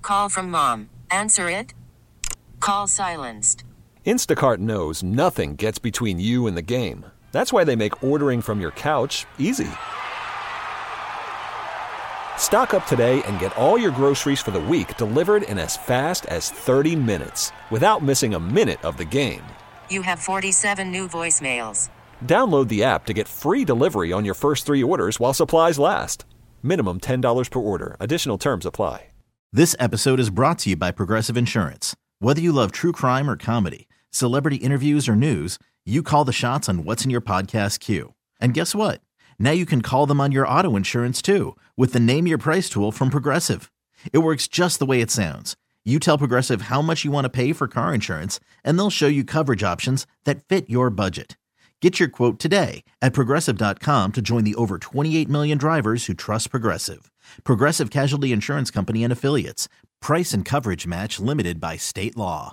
call from mom. Answer it. Call silenced. Instacart knows nothing gets between you and the game. That's why they make ordering from your couch easy. Stock up today and get all your groceries for the week delivered in as fast as 30 minutes without missing a minute of the game. You have 47 new voicemails. Download the app to get free delivery on your first 3 orders while supplies last. Minimum $10 per order. Additional terms apply. This episode is brought to you by Progressive Insurance. Whether you love true crime or comedy, celebrity interviews or news, you call the shots on what's in your podcast queue. And guess what? Now you can call them on your auto insurance too with the Name Your Price tool from Progressive. It works just the way it sounds. You tell Progressive how much you want to pay for car insurance, and they'll show you coverage options that fit your budget. Get your quote today at Progressive.com to join the over 28 million drivers who trust Progressive. Progressive Casualty Insurance Company and Affiliates. Price and coverage match limited by state law.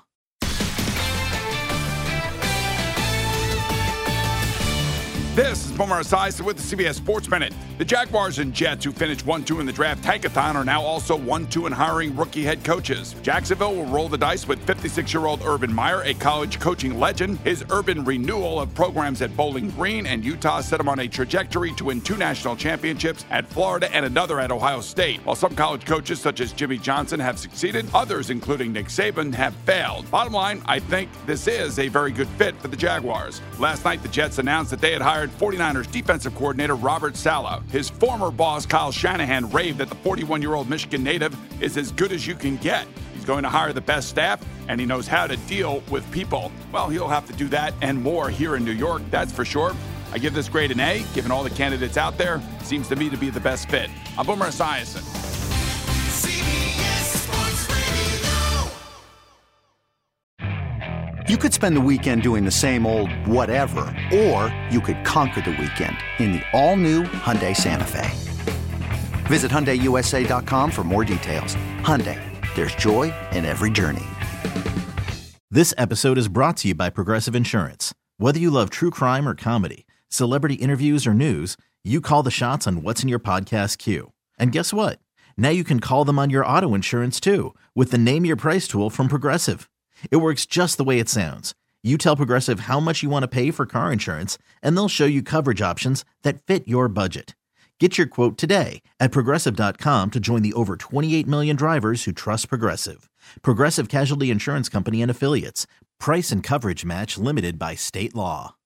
This is Boomer Esiason with the CBS Sports Minute. The Jaguars and Jets, who finished 1-2 in the draft tankathon, are now also 1-2 in hiring rookie head coaches. Jacksonville will roll the dice with 56-year-old Urban Meyer, a college coaching legend. His urban renewal of programs at Bowling Green and Utah set him on a trajectory to win 2 national championships at Florida and another at Ohio State. While some college coaches, such as Jimmy Johnson, have succeeded, others, including Nick Saban, have failed. Bottom line, I think this is a very good fit for the Jaguars. Last night, the Jets announced that they had hired 49ers defensive coordinator Robert Saleh. His former boss, Kyle Shanahan, raved that the 41-year-old Michigan native is as good as you can get. He's going to hire the best staff, and he knows how to deal with people. Well, he'll have to do that and more here in New York, that's for sure. I give this grade an A, given all the candidates out there. Seems to me to be the best fit. I'm Boomer Esiason. You could spend the weekend doing the same old whatever, or you could conquer the weekend in the all-new Hyundai Santa Fe. Visit HyundaiUSA.com for more details. Hyundai, there's joy in every journey. This episode is brought to you by Progressive Insurance. Whether you love true crime or comedy, celebrity interviews or news, you call the shots on what's in your podcast queue. And guess what? Now you can call them on your auto insurance too with the Name Your Price tool from Progressive. It works just the way it sounds. You tell Progressive how much you want to pay for car insurance, and they'll show you coverage options that fit your budget. Get your quote today at Progressive.com to join the over 28 million drivers who trust Progressive. Progressive Casualty Insurance Company and Affiliates. Price and coverage match limited by state law.